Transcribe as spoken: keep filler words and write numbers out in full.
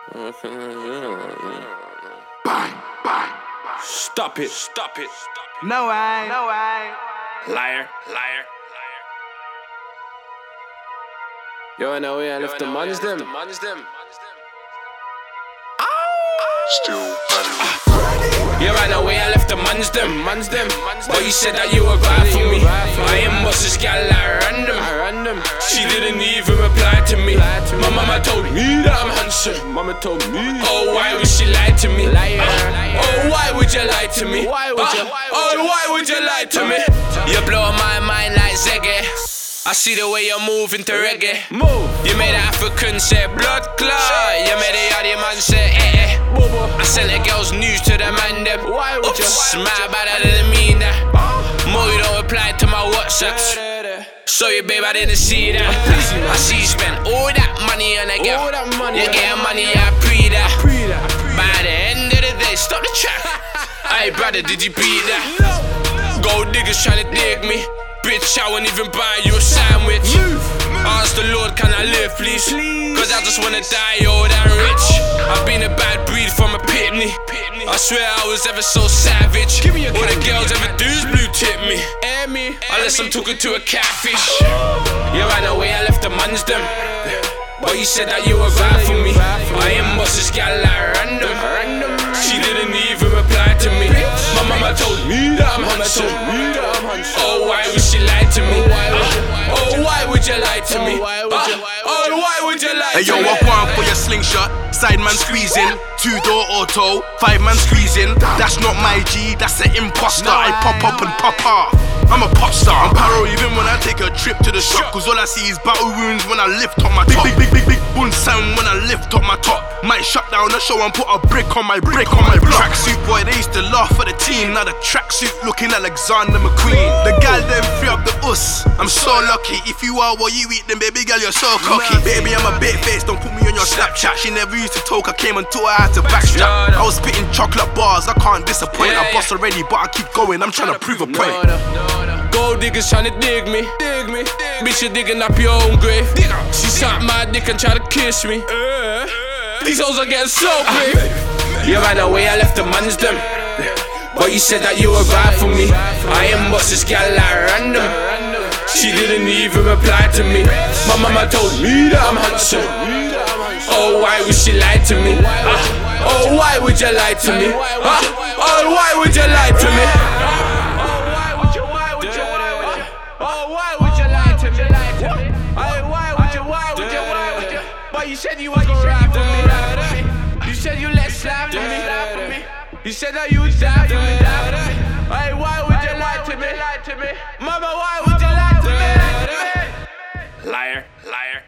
Bang, bang. Stop it, stop it. No way, no way. Liar, liar. Yo, I know we I left the mans them. Still Yeah, I know way I left the mans them, mans them. But you said that you were bad for me. I am what's this gal like random. She didn't even reply to me. My mama told me that I'm handsome. Mama told me. Oh, why would she lie to me? Oh, why would you lie to me? Why would you? Oh, why would you lie to me? You're blowing my mind like Ziggy. I see the way you're moving to reggae. Move. You made an African say blood clot. You made a yardie man say eh eh. I sent the girls news to the man them. Why would you? Smile bad, I didn't mean that. More you don't reply to my WhatsApps. Sorry babe, I didn't see that. I see you spend all that money on a girl. You getting money, I pre that. By the end of the day, stop the track. Hey brother, did you beat that? Gold diggers trying to dig me. Bitch, I won't even buy you a sandwich. Ask the Lord, can I live, please? Cause I just wanna die old and rich. I've been a bad breed from a pitney. I swear I was ever so savage. All the girls ever do is blue tip me. Unless I'm talking to a catfish. Yeah, I know way I left the mans them. But you said that you were bad for me. I am what's this gal like random. She didn't even reply to me. My mama told me that I'm handsome. Oh, why would she lie to me? Oh, why would you lie to me? Oh, why would you lie to me? Hey yo, I want for your slingshot. Side man squeezing, two door auto, five man squeezing. That's not my G, that's an imposter. I pop up and pop off. I'm a pop star. I'm paro even when I take a trip to the shop. Cause all I see is battle wounds when I lift on my top. Big, big, big, big, big boom sound when I lift on my top. Might shut down the show and put a brick on my brick on my block. Tracksuit boy, they used to laugh at the team. Now the tracksuit looking Alexander McQueen. The gal them free up the us. I'm so lucky. If you are what you eat, then baby girl, you're so cocky. Baby, I'm a bit face, don't put me on your Snapchat. She never used to talk, I came and taught her how to backstrap. I was spitting chocolate bars, I can't disappoint. I boss already, but I keep going, I'm trying to prove a point. Gold diggers trying to dig me, dig me. Bitch, you're digging up your own grave. She sucked my dick and tried to kiss me. These hoes are getting so big. You ran away, I left the mans them. But you said that you were bad for me. I am what's this gal like random. She didn't even reply to me. My mama told me that I'm handsome. Oh, why would she lie to me? Oh, why would you lie to me? Oh, why would you lie to me? But you said you was gonna ride for me. You said you let slide for me. You said that you would die for me.